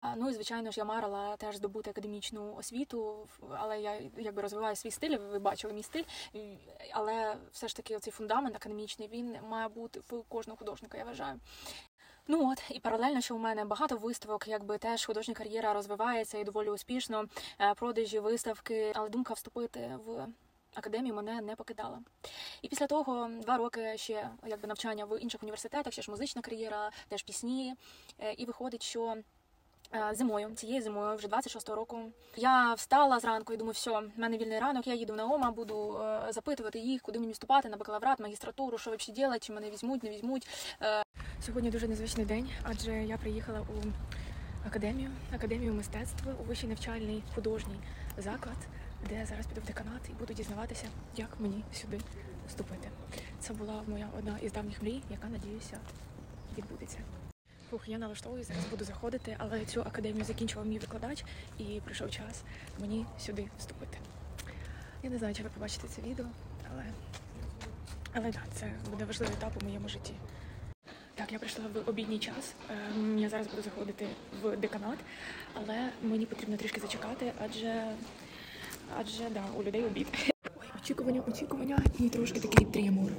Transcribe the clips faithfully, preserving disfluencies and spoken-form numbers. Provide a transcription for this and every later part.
Ну і, звичайно ж, я марила теж здобути академічну освіту, але я якби розвиваю свій стиль, ви бачили мій стиль, але все ж таки цей фундамент академічний, він має бути в кожного художника, я вважаю. Ну от, і паралельно, що у мене багато виставок, якби теж художня кар'єра розвивається і доволі успішно, продажі, виставки, але думка вступити в академію мене не покидала. І після того два роки ще якби навчання в інших університетах, ще ж музична кар'єра, теж пісні, і виходить, що зимою, цією зимою, вже двадцять шостого року, я встала зранку і думаю, все, в мене вільний ранок, я їду на ОМА, буду е, запитувати їх, куди мені вступати, на бакалаврат, магістратуру, що взагалі робити, чи мене візьмуть, не візьмуть. Е... Сьогодні дуже незвичний день, адже я приїхала у академію, академію мистецтва, у вищий навчальний художній заклад, де я зараз піду в деканат і буду дізнаватися, як мені сюди вступити. Це була моя одна із давніх мрій, яка, надіюся, відбудеться. Фух, я налаштовую, зараз буду заходити, але цю академію закінчував мій викладач і прийшов час мені сюди вступити. Я не знаю, чи ви побачите це відео, але, але так, це буде важливий етап у моєму житті. Так, я прийшла в обідній час, я зараз буду заходити в деканат, але мені потрібно трішки зачекати, адже, адже да, у людей обід. Ой, очікування, очікування і трошки такий тремор.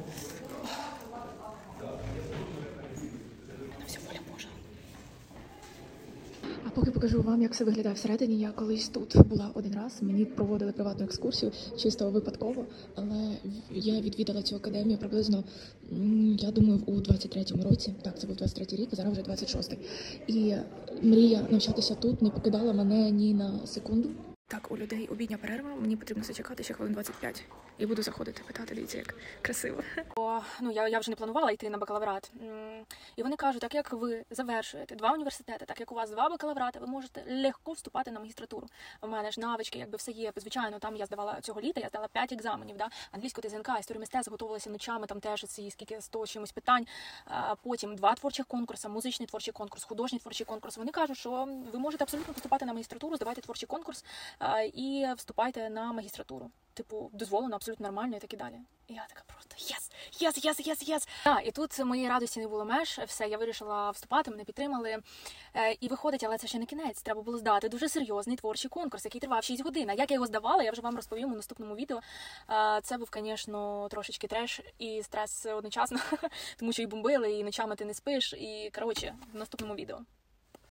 А поки покажу вам, як все виглядає всередині. Я колись тут була один раз, мені проводили приватну екскурсію, чисто випадково, але я відвідала цю академію приблизно, я думаю, у двадцять третьому році. Так, це був двадцять третій рік, зараз вже двадцять шостий. І мрія навчатися тут не покидала мене ні на секунду. Так, у людей обідня перерва, мені потрібно зачекати ще хвилин двадцять п'ять. І буду заходити, питати, дивіться, як красиво. О, ну, я, я вже не планувала йти на бакалаврат. І вони кажуть, так як ви завершуєте два університети, так як у вас два бакалаврати, ви можете легко вступати на магістратуру. У мене ж навички, якби все є. Звичайно, там я здавала цього літа, я здала п'ять екзаменів, да? Англійську ТЗНК, історію мистецтва, готувалася ночами, там теж ці скільки сто чимось питань. А потім два творчих конкурси, музичний творчий конкурс, художній творчий конкурс. Вони кажуть, що ви можете абсолютно поступати на магістратуру, здавайте творчий конкурс і вступайте на магістратуру. Типу, дозволено, абсолютно нормально і так і далі. І я така просто єс, єс, єс, єс, єс. Так, і тут моєї радості не було меж, все, я вирішила вступати, мене підтримали. Е, і виходить, але це ще не кінець, треба було здати дуже серйозний творчий конкурс, який тривав шість годин. А як я його здавала, я вже вам розповім у наступному відео. Е, це був, звісно, трошечки треш і стрес одночасно, тому що і бомбили, і ночами ти не спиш, і, коротше, в наступному відео.